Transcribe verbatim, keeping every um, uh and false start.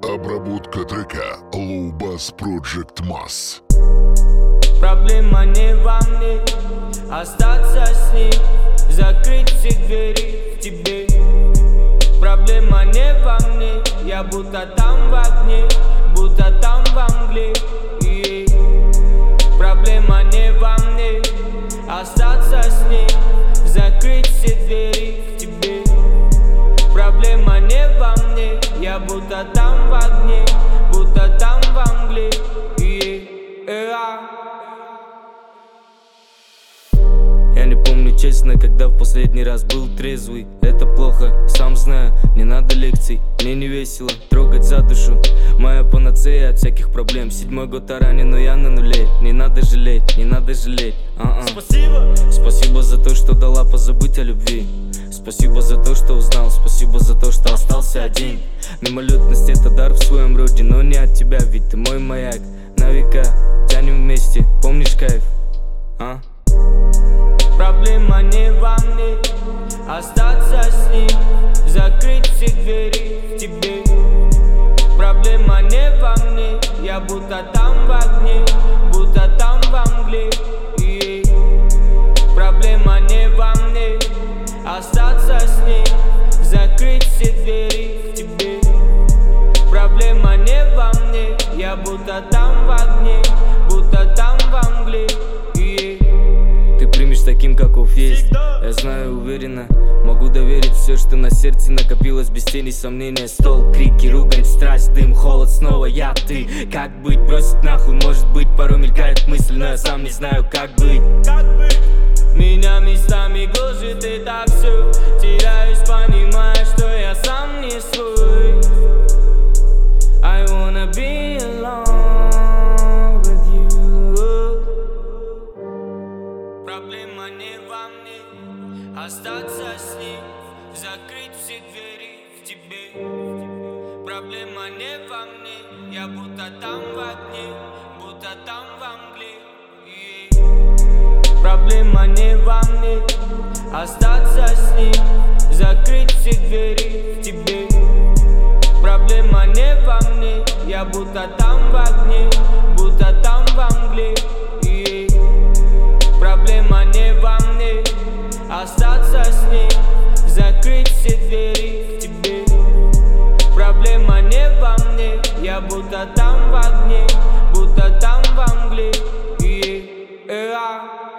Обработка трека Low Bass Project Mass. Проблема не во мне, остаться с ним, закрыть все двери в тебе. Проблема не во мне, я будто там в огне, будто там во мгле. И проблема не во мне, остаться с ним, закрыть все двери в тебе. Проблема не во мне, я будто там в огне, будто там во мгле. И я не помню честно, когда в последний раз был трезвый. Это плохо, сам знаю, не надо лекций. Мне не весело трогать за душу, моя панацея от всяких проблем. Седьмой год ранен, но я на нуле. Не надо жалеть, не надо жалеть. А-а. Спасибо. Спасибо за то, что дала позабыть о любви. Спасибо за то, что узнал. Спасибо за то, что остался один. Мимолетность — это дар в своем роде, но не от тебя, ведь ты мой маяк. На века тянем вместе, помнишь кайф? А? Проблема не во мне, остаться с ним, закрыть все двери в тебе. Проблема не во мне, я будто там в огне, будто там во мгле. И проблема не во мне, остаться с ним, закрыть все двери в тебе. Проблема не во мне, я будто там в огне, будто там во мгле. Ты примешь таким, каков есть. Я знаю уверенно, могу доверить все, что на сердце накопилось без тени сомнения. Стол, крики, ругань, страсть, дым, холод, снова я, ты. Как быть, бросить нахуй, может быть, порой мелькает мысль, но я сам не знаю, как быть. Меня местами гложет и так все, теряюсь, понимая, что я сам не свой. I wanna be alone with you. Проблема не во мне, остаться с ним, закрыть все двери в тебе. Проблема не во мне, я будто там в огне, будто там во мгле. Проблема не во мне, остаться с ним, закрыть все двери в тебе. Проблема не во мне, я будто там в огне, будто там во мгле. И проблема не во мне, остаться с ним, закрыть все двери в тебе. Проблема не во мне, я будто там в огне, будто там во мгле. И